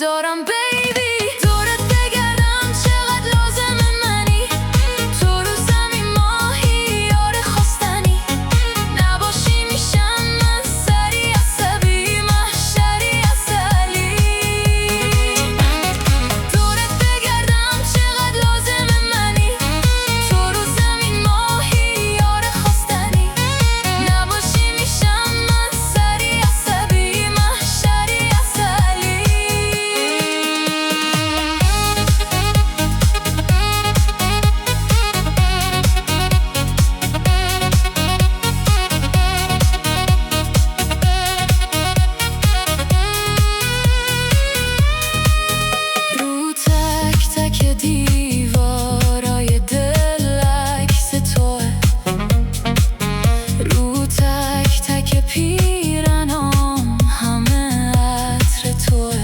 دارم بیبی، دورت بگردم چقدر لازم منی. تو رو زمین ماهی یار خواستنی، نباشی میشم من سری عصبی محشری اصلی. دورت بگردم چقدر لازم منی. تو رو زمین ماهی یار خواستنی، نباشی میشم من سری عصبی محشری اصلی. رو تک تک دیوارای دل عکس توه، رو تک تک پیرنام همه عطر توه.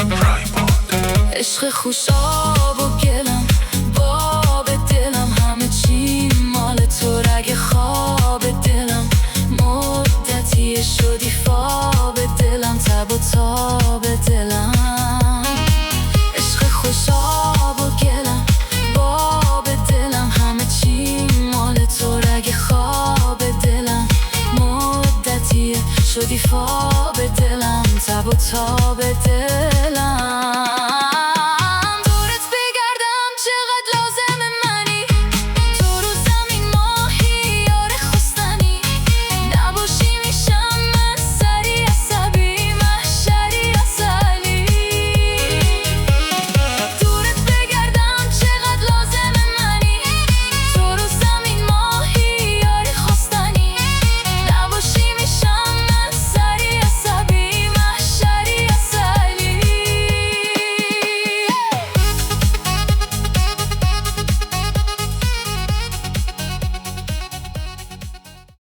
عشق خوشاب و گلم باب دلم، همه چی مال تو. رگ خواب دلم مدتی شدی فاب دلم، تب و تاب دلم. عشق خوشاب و گلم باب دلم، همه چی مال تو. رگ خواب دلم مدتی شدی فاب دلم، تب و تاب دلم.